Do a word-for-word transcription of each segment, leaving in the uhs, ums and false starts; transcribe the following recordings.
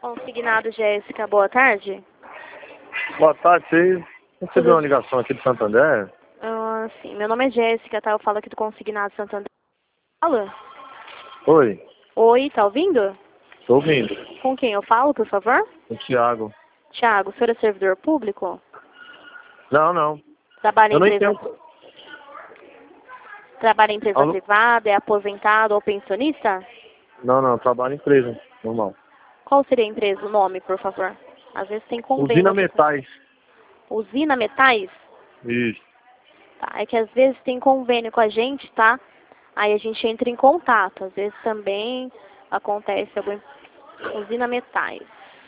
Consignado Jéssica, boa tarde. Boa tarde, você recebeu uma ligação aqui de Santander? Ah, sim, meu nome é Jéssica, tá? Eu falo aqui do Consignado Santander. Fala. Oi, Oi, tá ouvindo? tô ouvindo. Com quem eu falo, por favor? O Thiago. Tiago, o senhor é servidor público? Não, não. Trabalha em Eu não empresa, entendo. trabalha em empresa Alô? privada, é aposentado ou pensionista? Não, não, trabalho em empresa, normal. Qual seria a empresa, o nome, por favor? Às vezes tem convênio Usina aqui. Metais. Usina Metais? Isso. Tá, é que às vezes tem convênio com a gente, tá? Aí a gente entra em contato. Às vezes também acontece alguma Usina Metais.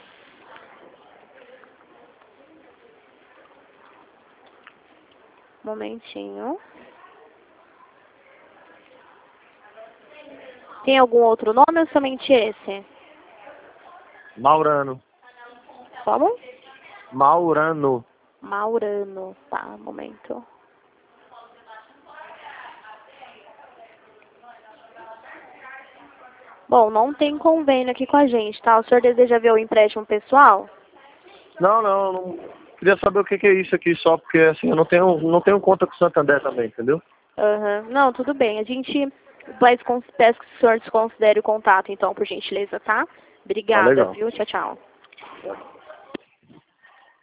Momentinho. Tem algum outro nome ou somente esse? Maurano. Como? Maurano. Maurano. Tá, um momento. Bom, não tem convênio aqui com a gente, tá? O senhor deseja ver o empréstimo pessoal? Não, não, não. Queria saber o que que é isso aqui só, porque assim, eu não tenho, não tenho conta com o Santander também, entendeu? Aham. Não, tudo bem. A gente vai, peço que o senhor desconsidere o contato, então, por gentileza, tá? Tá Obrigada, legal. viu? Tchau, tchau.